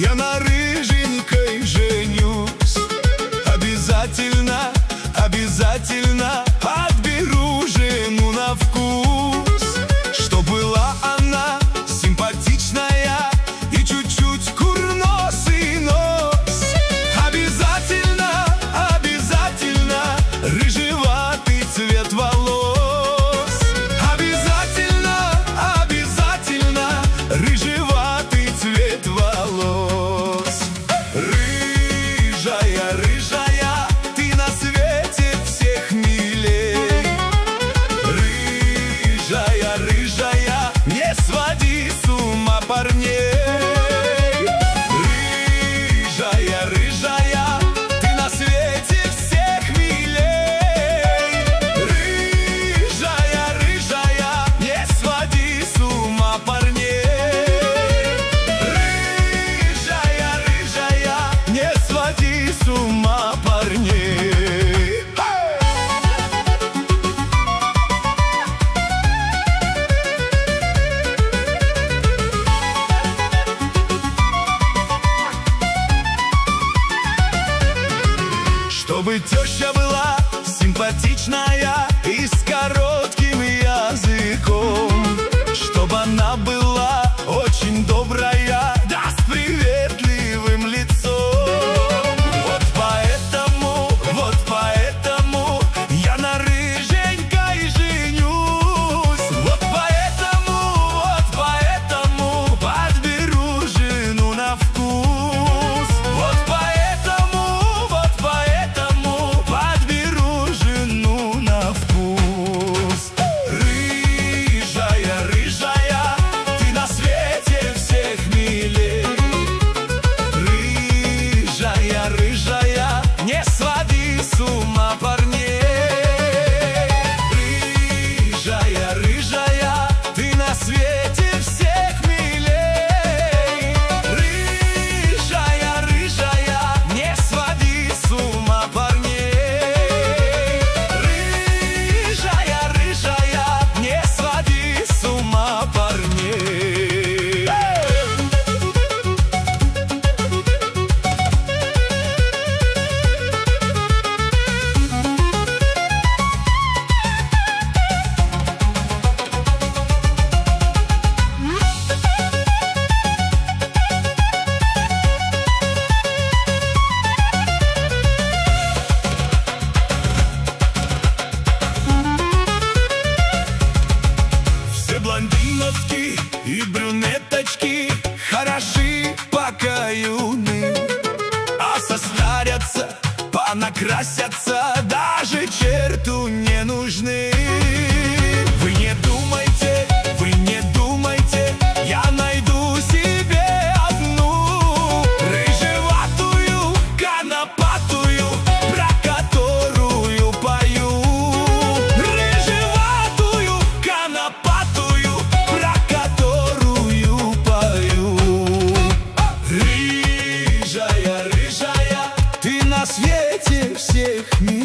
я на рыженькой женюсь. Обязательно, обязательно подберу жену на вкус, чтоб была она симпатичная и чуть-чуть курносый нос. Обязательно, обязательно рыжеватый цвет волос. Обязательно, обязательно рыжеватый цвет волос. Рыжая, рыжая, ты на свете всех милей. Рыжая, рыжая, не своди с ума парней. Рыжая, рыжая, ты на свете всех милей. Рыжая, рыжая, не своди с ума парней. Рыжая, рыжая, не своди с ума парней. Чтобы теща была симпатичная и с коротким языком, чтобы она была очень добрая, да с приветливым лицом. Вот поэтому я на рыженькой женюсь. Вот поэтому подберу жену на вкус. Вот поэтому подберу жену на вкус. Рыжая, рыжая, ты на свете всех милей. Рыжая, рыжая, не своди с ума парней. Рыжая, рыжая, ты на свете всех милей. Рыжая, рыжая, не своди с ума парней. Рыжая, рыжая, не своди с ума парней. Все блондиночки и брюнеточки хороши, пока юны, а состарятся, понакрасятся, даже черту не нужны. Вы не думайте, я найду себе одну рыжеватую, конопатую, про которую пою. Рыжеватую, конопатую, про которую пою. Рыжая, рыжая, ты на свете всех милей.